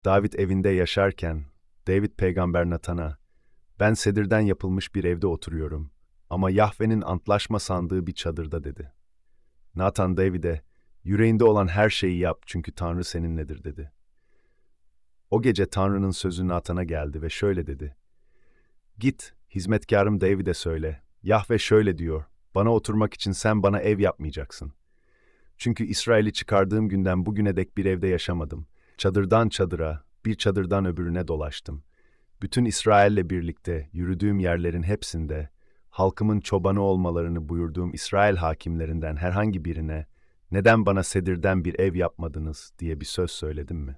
David evinde yaşarken, David peygamber Natan'a, "Ben sedirden yapılmış bir evde oturuyorum ama Yahve'nin antlaşma sandığı bir çadırda," dedi. Natan David'e, "Yüreğinde olan her şeyi yap çünkü Tanrı seninledir," dedi. O gece Tanrı'nın sözü Natan'a geldi ve şöyle dedi: "Git, hizmetkarım David'e söyle, Yahve şöyle diyor, bana oturmak için sen bana ev yapmayacaksın. Çünkü İsrail'i çıkardığım günden bugüne dek bir evde yaşamadım. Çadırdan çadıra, bir çadırdan öbürüne dolaştım. Bütün İsrail'le birlikte yürüdüğüm yerlerin hepsinde, halkımın çobanı olmalarını buyurduğum İsrail hakimlerinden herhangi birine, neden bana sedirden bir ev yapmadınız diye bir söz söyledim mi?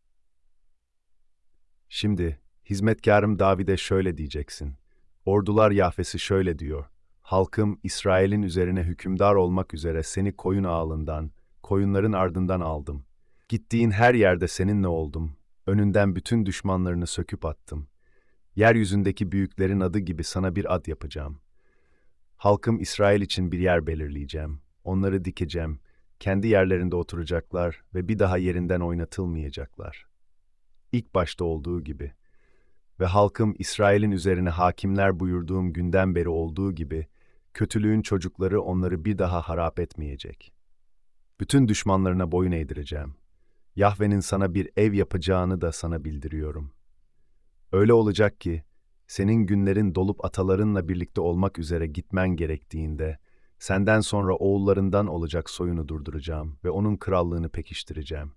Şimdi, hizmetkarım David'e şöyle diyeceksin. Ordular Yahvesi şöyle diyor. Halkım İsrail'in üzerine hükümdar olmak üzere seni koyun ağılından, koyunların ardından aldım. Gittiğin her yerde seninle oldum. Önünden bütün düşmanlarını söküp attım. Yeryüzündeki büyüklerin adı gibi sana bir ad yapacağım. Halkım İsrail için bir yer belirleyeceğim. Onları dikeceğim. Kendi yerlerinde oturacaklar ve bir daha yerinden oynatılmayacaklar. İlk başta olduğu gibi. Ve halkım İsrail'in üzerine hakimler buyurduğum günden beri olduğu gibi, kötülüğün çocukları onları bir daha harap etmeyecek. Bütün düşmanlarına boyun eğdireceğim. Yahve'nin sana bir ev yapacağını da sana bildiriyorum. Öyle olacak ki, senin günlerin dolup atalarınla birlikte olmak üzere gitmen gerektiğinde, senden sonra oğullarından olacak soyunu durduracağım ve onun krallığını pekiştireceğim.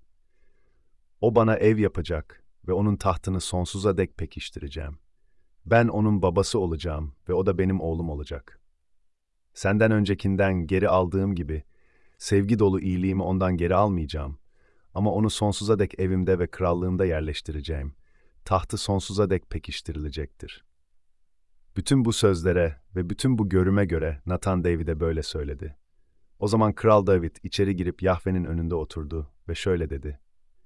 O bana ev yapacak ve onun tahtını sonsuza dek pekiştireceğim. Ben onun babası olacağım ve o da benim oğlum olacak. Senden öncekinden geri aldığım gibi, sevgi dolu iyiliğimi ondan geri almayacağım. Ama onu sonsuza dek evimde ve krallığımda yerleştireceğim. Tahtı sonsuza dek pekiştirilecektir. Bütün bu sözlere ve bütün bu görüme göre Nathan David'e böyle söyledi. O zaman Kral David içeri girip Yahve'nin önünde oturdu ve şöyle dedi: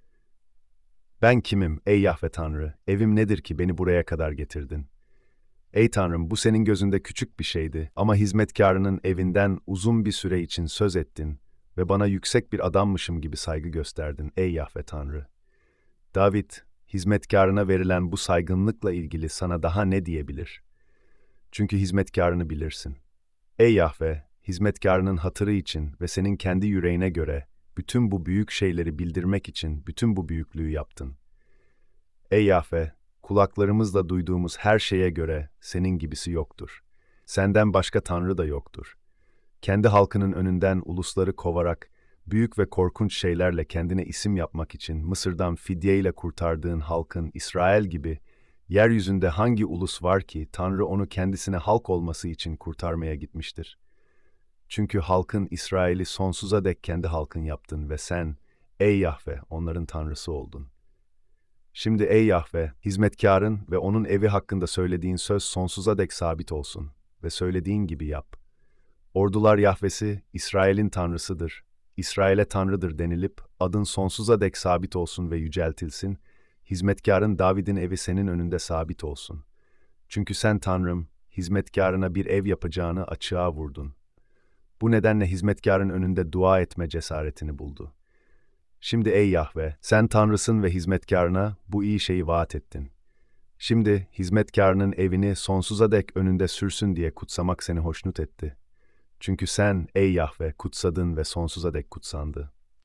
"Ben kimim ey Yahve Tanrı? Evim nedir ki beni buraya kadar getirdin? Ey Tanrım, bu senin gözünde küçük bir şeydi ama hizmetkarının evinden uzun bir süre için söz ettin ve bana yüksek bir adammışım gibi saygı gösterdin ey Yahve Tanrı." David, hizmetkarına verilen bu saygınlıkla ilgili sana daha ne diyebilir? Çünkü hizmetkarını bilirsin. Ey Yahve, hizmetkarının hatırı için ve senin kendi yüreğine göre bütün bu büyük şeyleri bildirmek için bütün bu büyüklüğü yaptın. Ey Yahve, kulaklarımızla duyduğumuz her şeye göre senin gibisi yoktur. Senden başka Tanrı da yoktur. Kendi halkının önünden ulusları kovarak, büyük ve korkunç şeylerle kendine isim yapmak için Mısır'dan fidyeyle kurtardığın halkın İsrail gibi, yeryüzünde hangi ulus var ki Tanrı onu kendisine halk olması için kurtarmaya gitmiştir? Çünkü halkın İsrail'i sonsuza dek kendi halkın yaptın ve sen, ey Yahve, onların Tanrısı oldun. Şimdi ey Yahve, hizmetkarın ve onun evi hakkında söylediğin söz sonsuza dek sabit olsun ve söylediğin gibi yap. Ordular Yahvesi, İsrail'in Tanrısıdır, İsrail'e Tanrıdır denilip, adın sonsuza dek sabit olsun ve yüceltilsin, hizmetkarın David'in evi senin önünde sabit olsun. Çünkü sen Tanrım, hizmetkarına bir ev yapacağını açığa vurdun. Bu nedenle hizmetkarın önünde dua etme cesaretini buldu. Şimdi ey Yahve, sen Tanrısın ve hizmetkarına bu iyi şeyi vaat ettin. Şimdi hizmetkarının evini sonsuza dek önünde sürsün diye kutsamak seni hoşnut etti. Çünkü sen ey Yahve kutsadın ve sonsuza dek kutsandı.